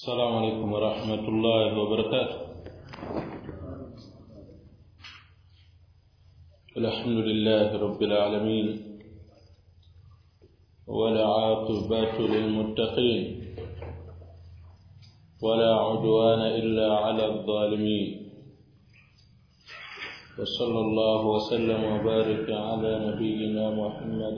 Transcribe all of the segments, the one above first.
السلام عليكم ورحمة الله وبركاته. الحمد لله رب العالمين ولا عاقبة للمتقين ولا عدوان إلا على الظالمين وصلى الله وسلم وبارك على نبينا محمد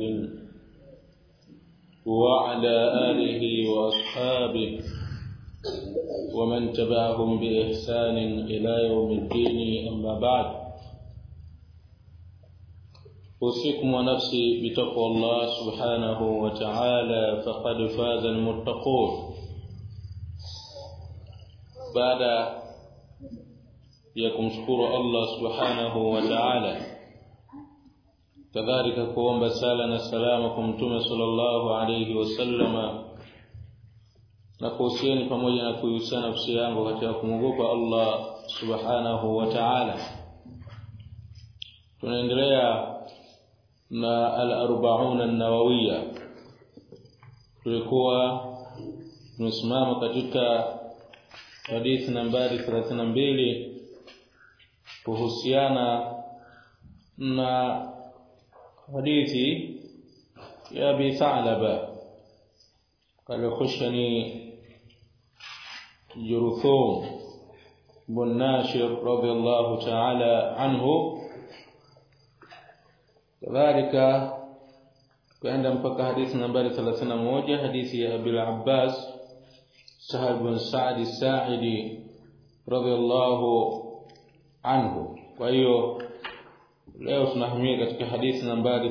وعلى آله وأصحابه ومن تبعهم بإحسان إلى يوم الدين. أما بعد، أوصيكم ونفسي بتقوى الله سبحانه وتعالى فقد فاز المتقون. بعد يكمشكر الله سبحانه وتعالى كذلك kuomba sala na salama kwa Mtume sallallahu alayhi wasallam, na kuhusieni pamoja na kuhusiana nafsi yangu katika kumwogopa Allah subhanahu wa ta'ala. Tunaendelea na al-40 an-nawawiyya. Tulikuwa tumesimama katika hadithi nambari 32 kuhusiana na hadithi ya Abi Tha'laba قال خشني جرثوم بن ناشر رضي الله تعالى عنه. كذلك كان mpaka hadithi nambari 31 hadithi ya Abi al-Abbas Sahal bin Sa'd as-Sa'idi radiyallahu anhu. Kwa hiyo leo tunahamia katika hadithi nambari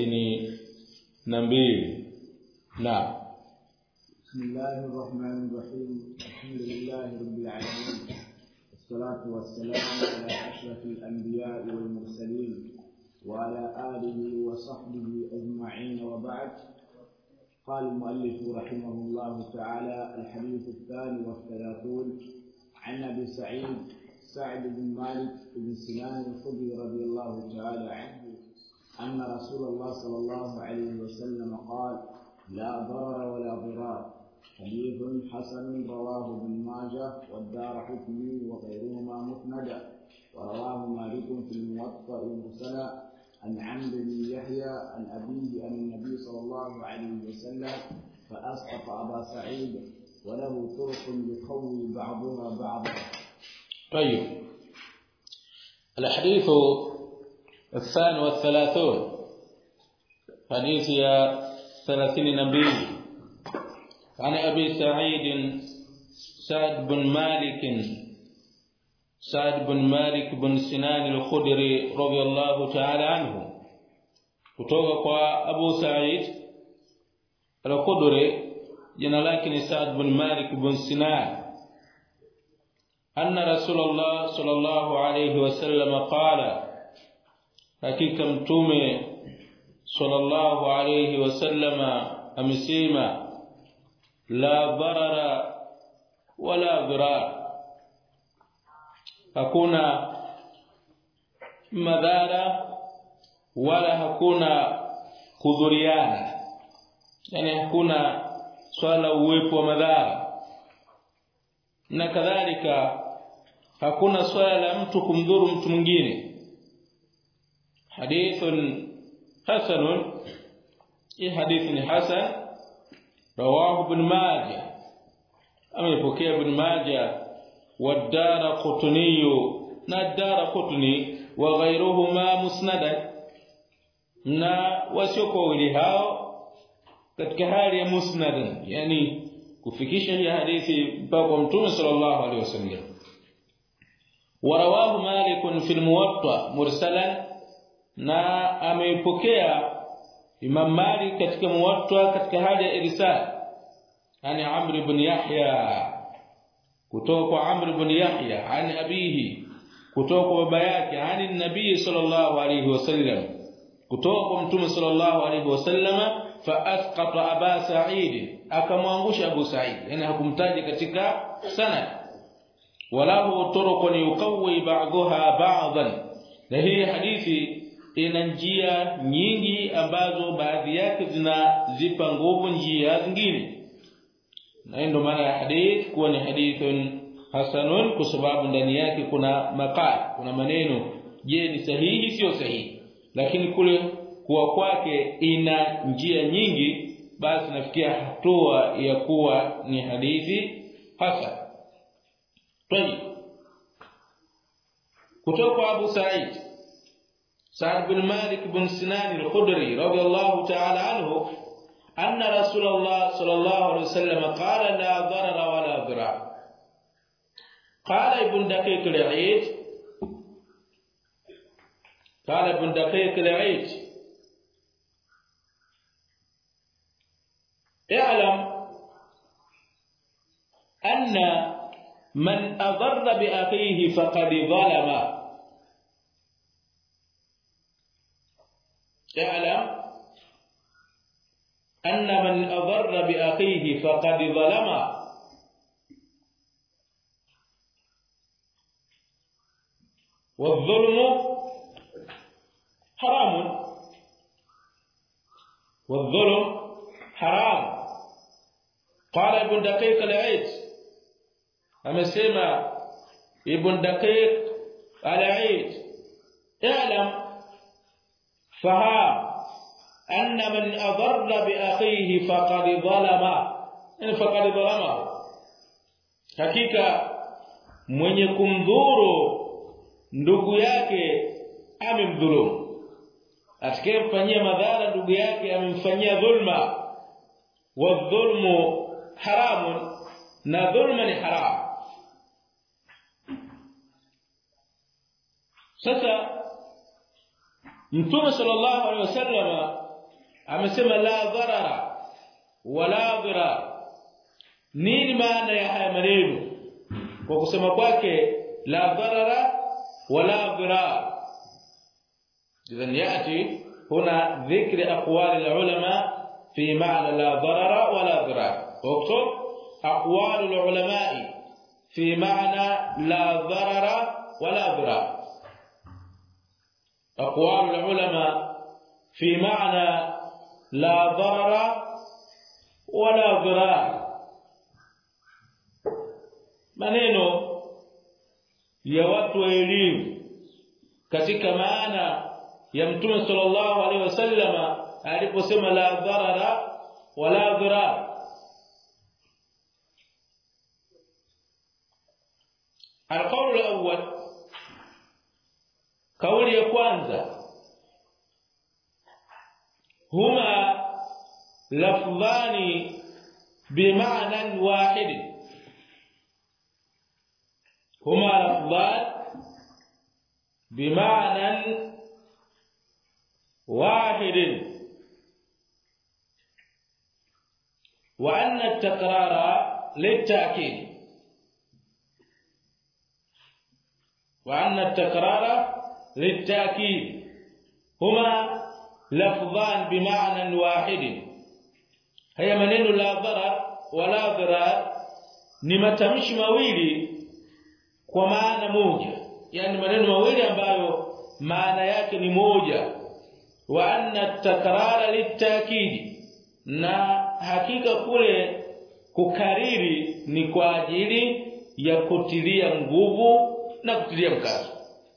32. Na بسم الله الرحمن الرحيم. الحمد لله رب العالمين، والصلاة والسلام على أشرف الأنبياء والمرسلين وعلى آله وصحبه أجمعين، وبعد. قال المؤلف رحمه الله تعالى: الحديث 32 عن أبي سعد بن مالك بن سنان الخدري رضي الله تعالى عنه أن رسول الله صلى الله عليه وسلم قال: لا ضرر ولا ضرار. حديث حسن رواه ابن ماجه والدارقطني وغيرهما مسندا، ورواه مالك في الموطأ مرسلا عن عمرو بن يحيى عن أبيه عن النبي صلى الله عليه وسلم فأسقط أبا سعيد، وله طرق يقوي بعضها بعضا. طيب، الحديث 32 حديث يا 32 عن أبي سعد بن مالك بن سنان الخدري رضي الله تعالى عنه. kutoka kwa Abu Sa'id al-Khudri, jina lake ni Sa'd bin Malik bin Sinan, anna Rasulullah sallallahu alayhi wasallam qala, hakika Mtume sallallahu alayhi wasallam amesema: la darara wala dhirar, hakuna madhara wala hakuna kudhuriana, yani hakuna swala uwepo wa madhara, na kadhalika hakuna swala la mtu kumdhuru mtu mwingine. Hadithun hasanun, hii hadithi ni hasan. رواه ابن ماجه، amepokea ibn Majah والدارقطني والدارقطني وغيرهما مسندا، na wasioko wawili hao katika hali ya musnad, yani kufikisha hii hadithi mpaka kwa Mtume sallallahu alaihi wasallam. ورواه مالك في الموطأ مرسلا، na amepokea Imam Malik katika Muwatta katika hali ya irsal, yani Amr ibn Yahya kutoka kwa Amr ibn Yahya ani abihi kutoka kwa baba yake ani nabii sallallahu alayhi wasallam kutoka kwa Mtume sallallahu alayhi wasallam, fa asqata Aba Sa'id, akamwangusha Abu Sa'id, yani hakumtaja katika sanad. Walahu turuqun yuqawwi ba'daha ba'dan, na hii hadithi ina njia nyingi ambazo baadhi yake zinazipa nguvu njia zingine. ndio maana ya hadith kuwa ni hadithun hasanun kwa sababu ndani yake kuna maqal, kuna maneno, je ni sahihi sio sahihi, lakini kule kuwa kwake ina njia nyingi, basi nafikia hatua ya kuwa ni hadithi hasan. Tayeb, kutoka Abu Sa'd bin Malik bin Sinan al-Khudri radiyallahu ta'ala anhu anna Rasulullah sallallahu alayhi wasallam qala la darara wa la dirar. قال ابن دقيق العيد اعلم أن من أضر بأخيه فقد ظلم. اعلم أن من أضر بأخيه فقد ظلم والظلم حرام. قال ابن دقيق العيد، amesema ابن دقيق العيد اعلم فهم أن من أضر بأخيه فقد ظلمه، hakika mwenye kumdhuru ndugu yake amemdhulumu, atakayemfanyia madhara ndugu yake amemfanyia dhulma. Wadhulmu haramun, na dhulma ni haram. Sasa Mtume sallallahu alaihi wasallam amesema la dharara wala dhirar. Nini maana ya haya maneno kwa kusema kwake la dharara ولا ضرار؟ إذن يأتي هنا ذكر أقوال العلماء في معنى لا ضرر ولا ضرار. واكتب أقوال العلماء في معنى لا ضرر ولا ضرار. أقوال العلماء في معنى لا ضرر ولا ضرار. maneno ya watu wa elimu katika maana ya Mtume sallallahu alaihi wasallama aliposema la dharara wala dhirar. القول الأول قول ya kwanza هما لفظان بمعنى واحد. هما لفظان بمعنى واحد، وأن التكرار للتأكيد، وأن التكرار للتأكيد. هما لفظان بمعنى واحد، هي maneno la dharar wala dhirar ni matamshi mawili kwa maana moja, yani maneno mawili ambayo maana yake ni moja. Wa anna takrara litakidi, na hakika kule kukariri ni kwa ajili ya kutilia nguvu na kutilia mkazo.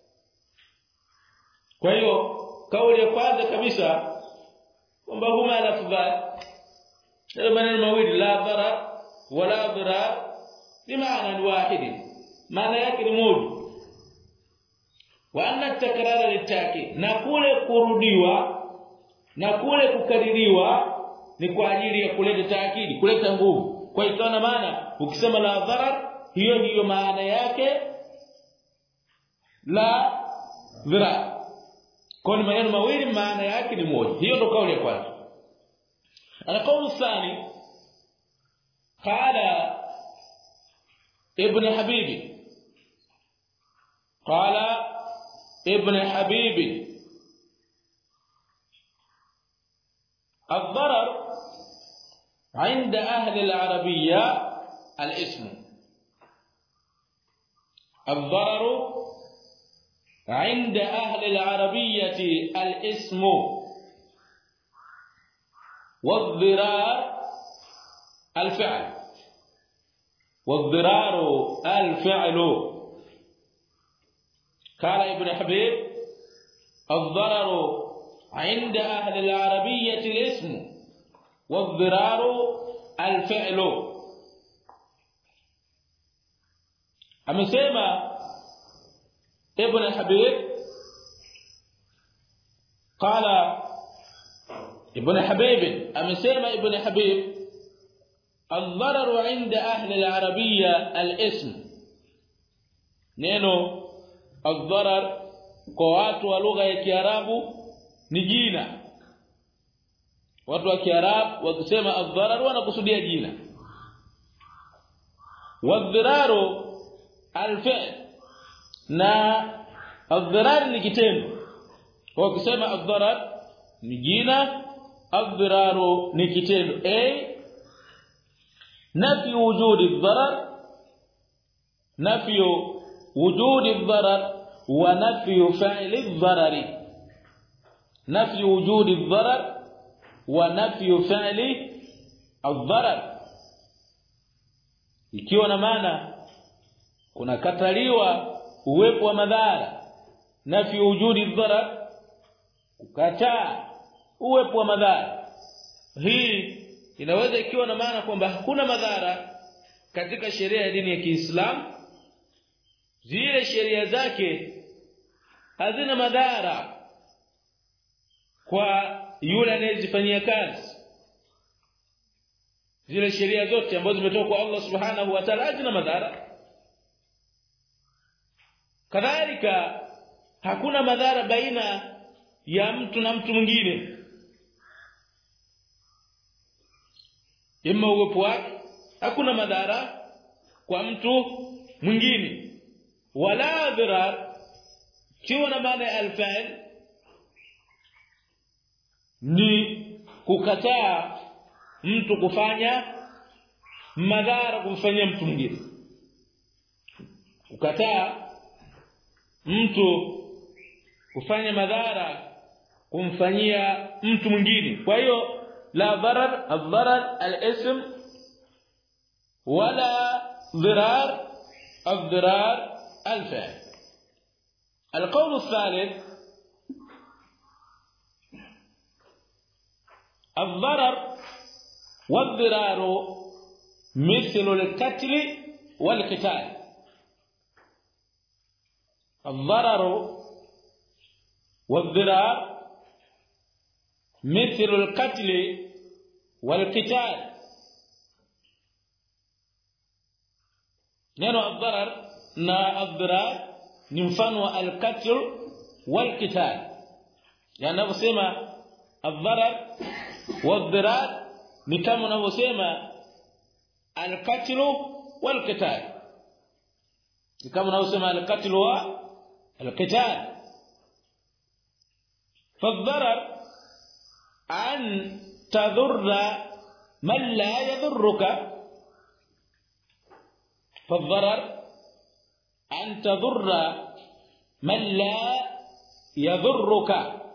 Kwa hiyo kauli ya kwanza kabisa kwamba huma lafdhan, maneno mawili la dharar wala dhirar ni maana wahidi, maana yake ni moja. Wa anna takrara litakid, na kule kurudiwa na kule kukaririwa ni kwa ajili ya kuleta taakidi, kuleta nguvu. Kwa hiyo ina maana ukisema la dharar, hiyo ndiyo maana yake la dhirar. Kwa ni maneno mawili maana yake ni moja. Hiyo ndio kauli ya kwanza. القول الثاني قال ابن حبيب، قال ابن حبيب الضرر عند أهل العربية الاسم. الضرر عند أهل العربية الاسم، والضرار الفعل. والضرار الفعل. قال ابن حبيب الضرر عند أهل العربية الاسم والضرار الفعل. amesema ابن حبيب قال ابن حبيب amesema ابن حبيب الضرر عند أهل العربية الاسم. neno الضرر kwa watu wa lugha ya Kiarabu ni jina. Watu wa Kiarabu wakisema adh-dharar wanakusudia jina. Wadh-dhiraru al-fi'l, na adh-dharar ni kitendo. Kwa kusema adh-dharar ni jina, adh-dhiraru ni kitendo. Nafi wujudi adh-dharar, nafi wujudi adh-dharar wa nafi fa'li adh-dharari. نفي وجود الضرر ونفي فعل الضرر. ikiwa na maana kunakataliwa uwepo wa madhara, nafi wujudi dharar, kukataa uwepo wa madhara. Hii inaweza ikiwa na maana kwamba hakuna madhara katika sheria ya dini ya Kiislamu, zile sheria zake hazina madhara kwa yule anayezifanyia kazi. Zile sheria zote ambazo zimetoka kwa Allah Subhanahu wa Ta'ala hazina madhara. Kadhalika hakuna madhara baina ya mtu na mtu mwingine, imma uwepo wake, hakuna madhara kwa mtu mwingine. Wala dhirar, kiwa na maana ya al-fa'il ni kukataa mtu kufanya madhara kumfanyia mtu mwingine. Kukataa mtu kufanya madhara kumfanyia mtu mwingine. Kwa hiyo la dharar, ad-dharar al-ism, wala dhirar, ad-dhirar al-fa'il. القول الثالث الضرر والضرار مثل القتل والقتال. الضرر والضرار مثل القتل والقتال. neno الضرر na الضرار ni mfano wa al-qatl wal-qital. yani anaposema الضرر والضرار ni kama unavyosema al-qatl wal-qital, ni kama unavyosema al-qatl wa al-qital. فالضرر أن تضر من لا يضرك، فالضرر أن تضر من لا يضرك.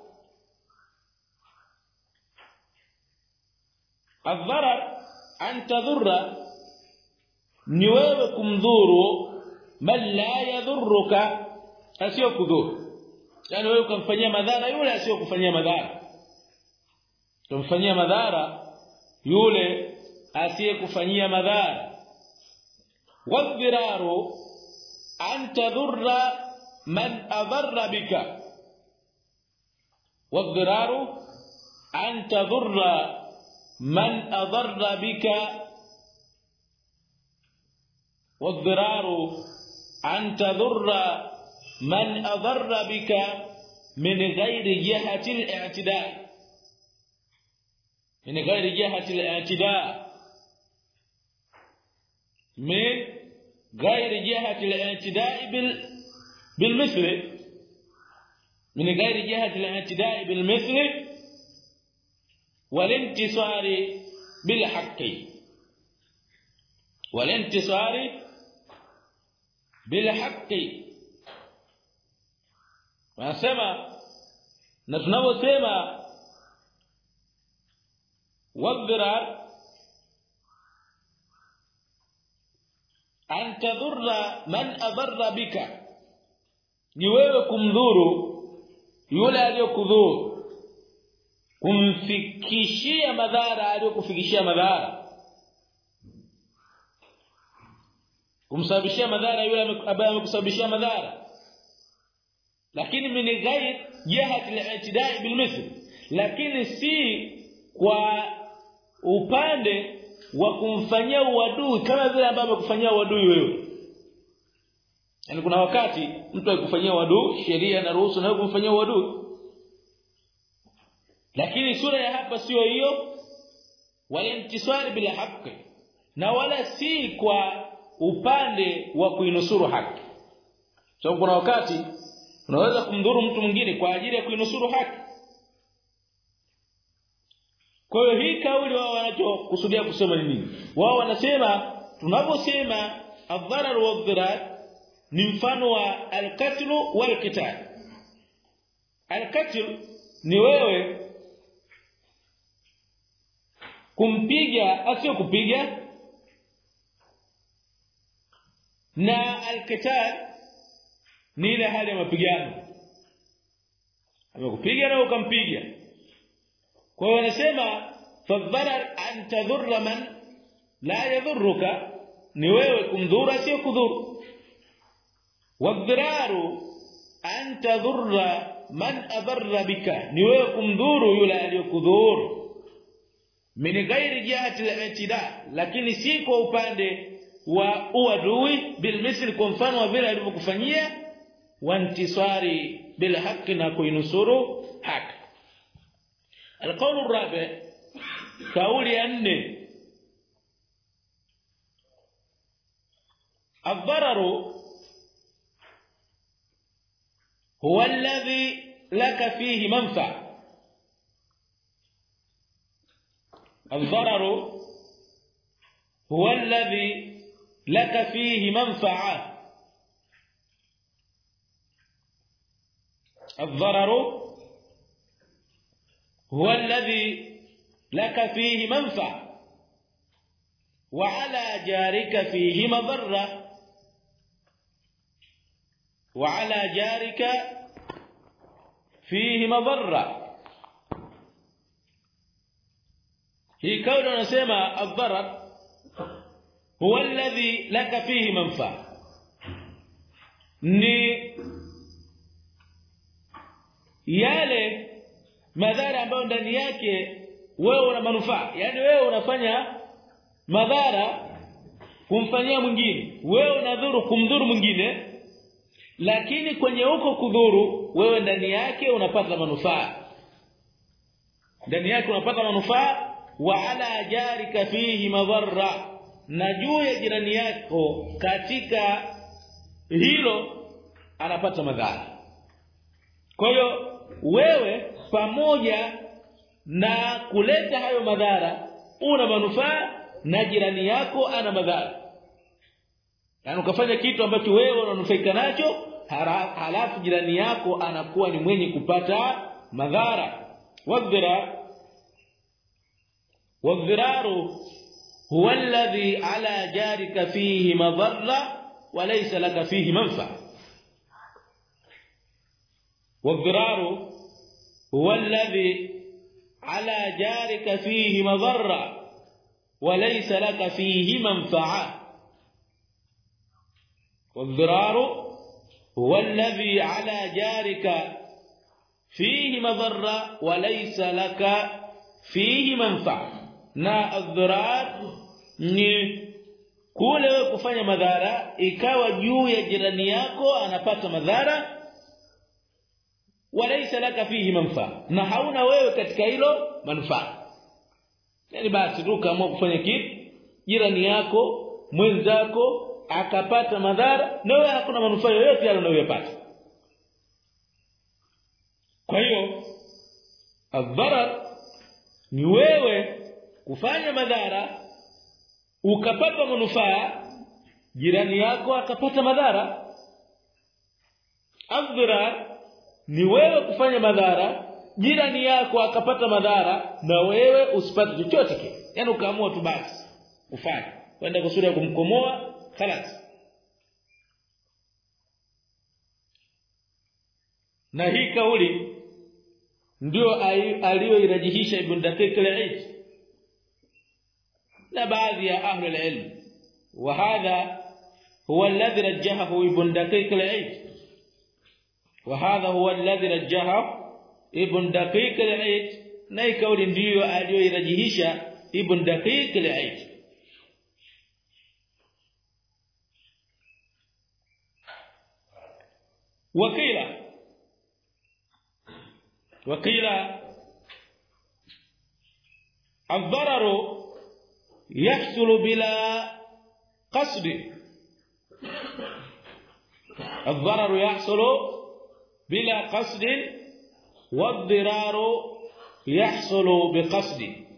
الضرر أن تضر نيوكم ذورو من لا يضرك أسيوكذور، يعني wewe kumfanyia madhara yule asiyokufanyia madhara, kumfanyia madhara yule asiyekufanyia madhara. wadhiraru an tadurra man adarra bika، wadhiraru an tadurra من أضر بك، والضرار أن تضر من أضر بك من غير جهة الاعتداء، من غير جهة الاعتداء، من غير جهة الاعتداء بالمثل، من غير جهة الاعتداء بالمثل والانتصار بالحق، والانتصار بالحق. wanasema na tunaposema wadhirar an tadhurra man adarra bika, ni wewe kumdhuru yule aliyokudhuru, kumfikishia madhara aliyokufikishia madhara, kumsababishia madhara yule ambaye amekusababishia madhara, lakini min ghairi jihati al-i'tida' bil mithl, lakini si kwa upande wa kumfanyia uadui kama vile ambavyo amekufanyia uadui wewe. Yani kuna wakati mtu akikufanyia uadui, sheria inaruhusu na kumfanyia uadui, lakini sura ya hapa sio hiyo, wala intisari bila haki, na wala si kwa upande wa kuinusuru haki. Sababu kuna wakati unaweza kumdhuru mtu mwingine kwa ajili ya kuinusuru haki. Kwa hiyo hii kauli wao wanachokusudia kusema ni nini? Wao wanasema tunaposema adharar wa dhirar ni mfano wa al-qatl wal-qital. Al-qatl ni wewe kumpiga asio kupiga, na al-qital ni ile hali ya mapigano, amekupiga na ukampiga. Kwa hiyo wanasema fadharar an tadhurra man la yadhurruka, ni wewe kumdhuru asio kudhuru, wadhiraru an tadhurra man adarra bika, ni wewe kumdhuru yule aliyokudhuru, min ghairi jihati al-i'tida, lakini si kwa upande wa uadui, bil misl, kwa mfano wa vile alivyokufanyia, wa intisari bil haqqi, na kuinusuru haki. القول الرابع قول أن الضرر هو الذي لك فيه منفعة. الضرر هو الذي لك فيه منفعة. الضرر هو الذي لك فيه منفعة وعلى جارك فيه مضرة، وعلى جارك فيه مضرة. هي كونه نسمى الضرر هو الذي لك فيه منفعة، ni yale madhara ambayo ndani yake wewe una manufaa. Yani wewe unafanya madhara kumfanyia mwingine, wewe unadhuru kumdhuru mwingine, lakini kwenye huko kudhuru wewe ndani yake unapata manufaa, ndani yake unapata manufaa. Wa ala jarika fihi madhara, na juu ya jirani yako katika hilo anapata madhara. Kwa hiyo wewe pamoja na kuleta hayo madhara una manufaa, na jirani yako ana madhara. Yani ukafanya kitu ambacho wewe unanufaika nacho, halafu jirani yako anakuwa ni mwenye kupata madhara. wadhiraru huwa alladhi ala jarika fihi madhara wa laysa laka fihi manfa. wadhiraru هو الذي على جارك فيه مضرة وليس لك فيه منفعة. والضرار هو الذي على جارك فيه مضرة وليس لك فيه منفعة. na adharar ni kule kufanya madhara ikawa juu ya jirani yako anapata madhara, walaysa laka fihi manfaa, na hauna wewe katika hilo manufaa. Yani basi tu kama kufanya kitu jirani yako mwenzako akapata madhara, na wewe hakuna manufaa yoyote yale unayopata. Kwa hiyo adharar ni wewe kufanya madhara ukapata manufaa, jirani yako akapata madhara. Adharar ni wewe kufanya madhara, jirani yako akapata madhara, na wewe usipate chochote kile. Yani ukaamua tu basi ufanye kwenda kusudi kumkomoa, خلاص na hii kauli ndio aliyoirajihisha Ibn Daqiq al-Eid na baadhi ya ahli al-ilm wa hadha huwa alladhi rajjahahu Ibn Daqiq al-Eid وهذا هو الذي رجحه ابن دقيق العيد na kauli ndio aliyoirajihisha Ibn Daqiq al-Eid وقيل الضرر يحصل بلا قصد الضرر يحصل بلا قصد والضرار يحصل بقصد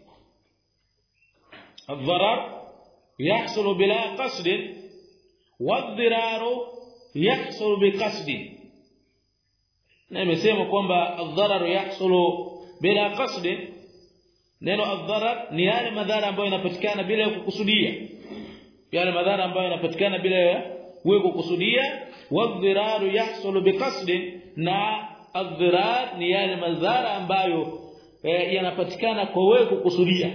الضرر يحصل بلا قصد والضرار يحصل بقصد nimesema kwamba adharar yahsulu bila qasd neno adharar ni yale madhara ambayo yanapatikana bila kukusudia yale madhara ambayo yanapatikana bila wewe kukusudia wadhiraru yahsulu biqasd na adhirar ni yale madhara ambayo yanapatikana kwa wewe kukusudia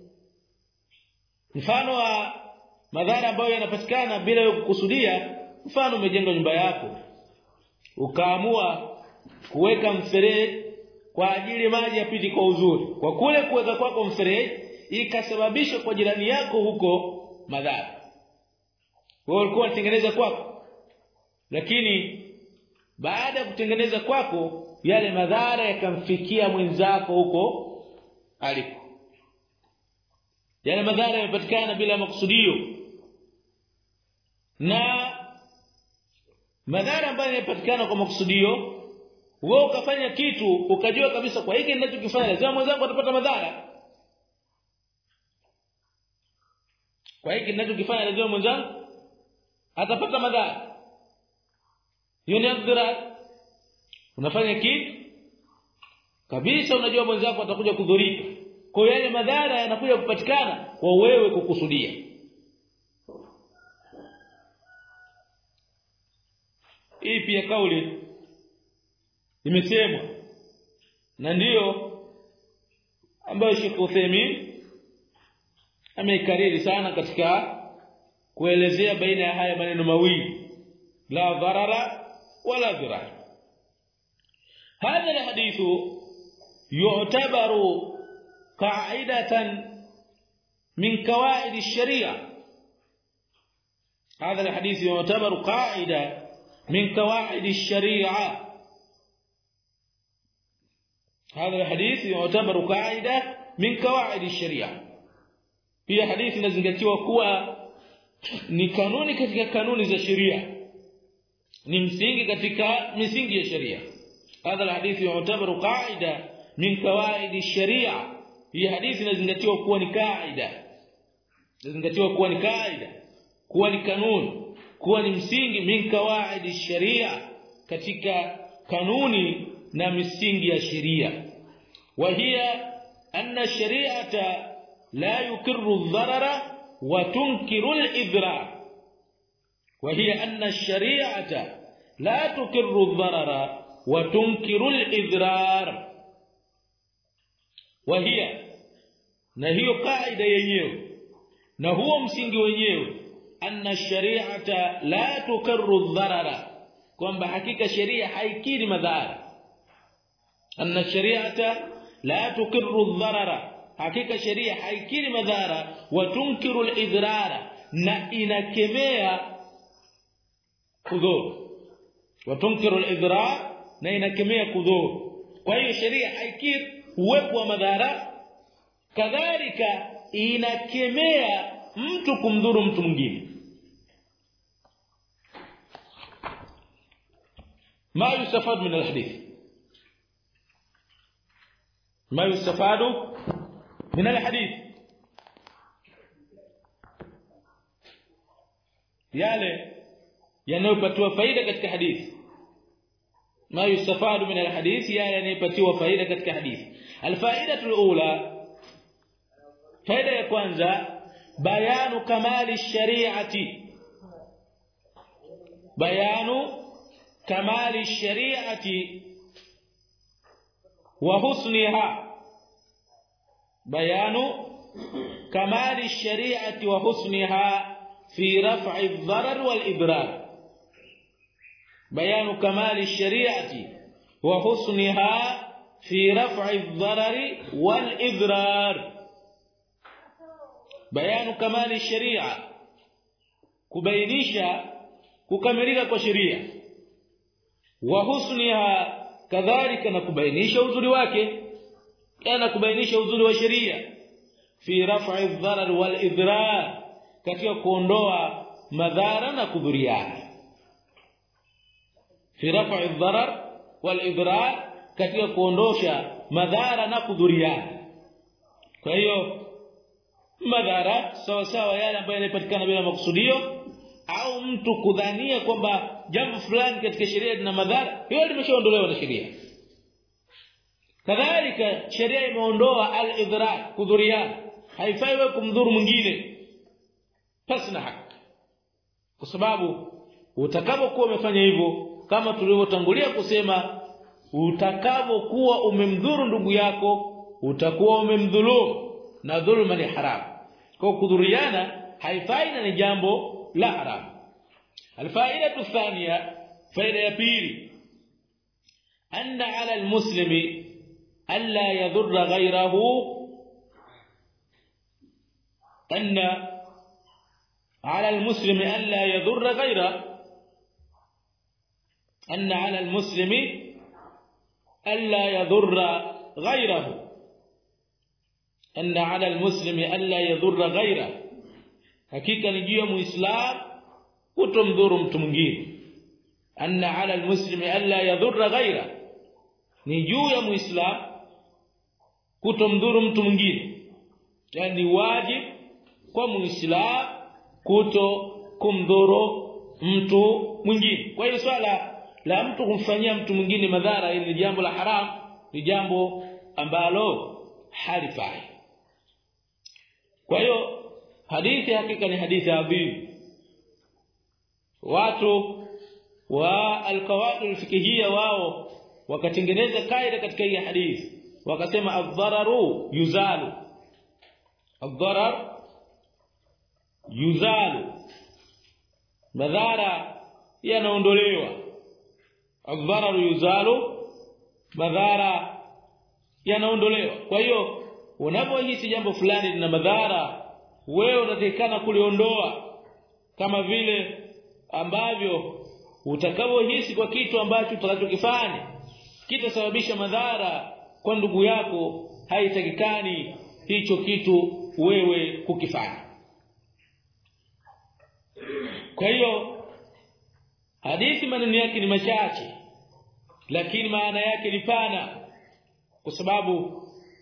mfano wa madhara ambayo yanapatikana bila wewe kukusudia mfano umejenga nyumba yako ukaamua kuweka mfereji kwa ajili maji yapite kwa uzuri kwa kule kuweka kwako mfereji ikasababisha kwa jirani yako huko madhara wewe ulikuwa unatengeneza kwako lakini baada ya kutengeneza kwako yale madhara yakamfikia mwenzako huko aliko yale madhara yamepatikana bila makusudio na madhara ambayo yanapatikana kwa makusudio wewe ukafanya kitu ukajua kabisa kwa hiki ninachokifanya lazima mwenzangu atapata madhara kwa hiki ninachokifanya lazima mwenzangu atapata madhara hiyo ni adhara unafanya kitu kabisa unajua mwenzako atakuja kudhurika kwa yale madhara yanakuja kupatikana kwa wewe kukusudia hii pia kauli imesemwa na ndio ambayo Sheikh Uthaymeen ameikariri sana katika kuelezea baina ya haya maneno mawili la dharara wala dirar هذا الحديث يعتبر قاعدة من قواعد الشريعة هذا الحديث يعتبر قاعدة من قواعد الشريعة هذا الحديث يعتبر قاعدة من قواعد الشريعة هي حديث inazingatiwa kuwa ni kanuni katika kanuni za sheria ni msingi katika misingi ya sheria هذا الحديث يعتبر قاعدة من قواعد الشريعة هي حديث inazingatiwa kuwa ni kaida inazingatiwa kuwa ni kaida kuwa ni kanuni kuwa ni msingi min qawaid ash-sharia katika kanuni na misingi ya sheria wa hiya anna ash-shari'ata la yukirru ad-darara wa tunkiru al-idrar wa hiya anna ash-shari'ata la tukirru ad-darara wa tunkiru al-idrar wa hiya na hiyo kaida yenyewe na huo msingi wenyewe anna shari'ata la tukarru dharara kwamba hakika sheria haikiri madhara anna shari'ata la tukarru dharara hakika sheria haikiri madhara wa tunkiru al-idrara na inakemea kudhuru wa tunkiru al-idrar na inakemea kudhuru kwa hiyo sheria haikiri uwepo wa madhara kadhalika inakemea mtu kumdhuru mtu mwingine ما يستفاد من الحديث ما يستفاد من الحديث yale yanayopatiwa faida katika hadithi ما يستفاد من الحديث yale yanayopatiwa faida katika hadithi الفائده الاولى faida ya kwanza bayanu kamali shari'ati bayanu kamali shari'ati wa husniha bayanu kamali ash-shari'ati wa husniha fi raf'i ad-darar wal idrar bayanu kamali ash-shari'ati wa husniha في رفع الضرر والإضرار بيان كمال الشريعة كبينيشا ككملika kwa sheria wa husniha kadhalika na kubainisha uzuri wake na kubainisha uzuri wa sheria fi raf'i ad-darar wal idrar katika kuondoa madhara na kudhuriana fi raf'i ad-darar wal idrar katika kuondosha madhara na kudhuriana. Kwa hiyo madhara sawa sawa yale ambayo yanapatikana bila makusudio au mtu kudhania kwamba jambo fulani katika sheria lina madhara, hiyo limeshaondolewa na sheria. Kadhalika sheria imeondoa al-idrar, kudhuriana. Haifai wewe kumdhuru mwingine pasi na haki. Kwa sababu utakapokuwa umefanya hivyo kama tulivyotangulia kusema, utakapokuwa umemdhuru ndugu yako utakuwa umemdhulumu, na dhulma ni haram. Kwa kudhuriana haifai na ni jambo la haram. Alfaida thania, faida ya pili, anna ala almuslimi alla yadhurra ghayrahu, anna ala almuslimi alla yadhurra ghayrahu, anna ala almuslimi ألا يضر غيره أن على المسلم ألا يضر غيره hakika ni juu ya muislam kutomdhuru mtu mwingine. Anna ala almuslimi alla yadhurra ghaira, ni juu ya muislam kutomdhuru mtu mwingine, yani wajib kwa muislam kuto kumdhuru mtu mwingine. Kwa hiyo swala la mtu kumfanyia mtu mwingine madhara ili jambo la haram, ni jambo ambalo halifai. Kwa hiyo hadithi hakika ni hadithi adhim. Watu wa alqawaid alfiqhiyya wao wakatengeneza kaida katika hii hadithi, wakasema ad-dararu yuzalu, ad-darar yuzalu, madhara yanaondolewa. Ad-dararu yuzalu, madhara yanaondolewa. Kwa hiyo unapohisi jambo fulani lina madhara, wewe unatakikana kuliondoa, kama vile ambavyo utakapohisi kwa kitu ambacho utakachokifanya kitasababisha madhara kwa ndugu yako, haitakikani hicho kitu wewe kukifanya. Kwa hiyo hadithi maneno yake ni machache, lakini maana yake ni pana, kwa sababu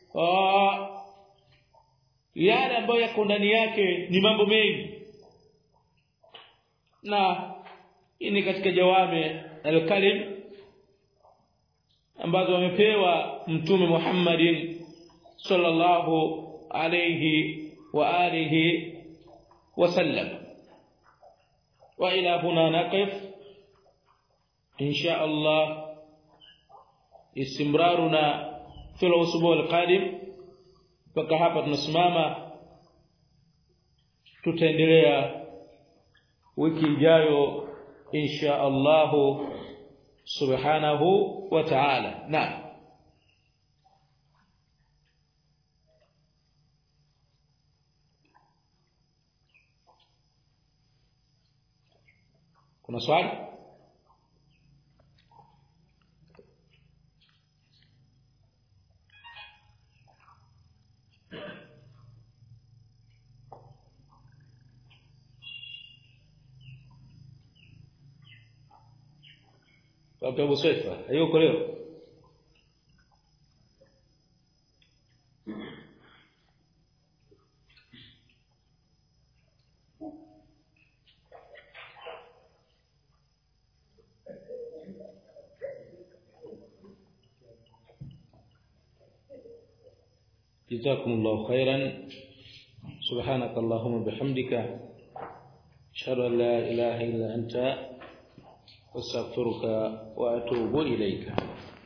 yale ambayo yako ndani yake ni mambo mengi, na ini katika jawami al-kalim ambazo wamepewa Mtume Muhammadin sallallahu alayhi wa alihi wasallam. Wa ila huna naqif insha Allah, istimraruna fi al-usbu' al-qadim. Mpaka hapa tunasimama, tutaendelea wiki ijayo insha Allah subhanahu wa ta'ala. Naam, kuna swali? Abu Saifa hayuko leo? Jazakumullahu khairan. Subhanakallahumma bihamdika ashhadu an la ilaha illa anta astaghfiruka wa atubu ilayka.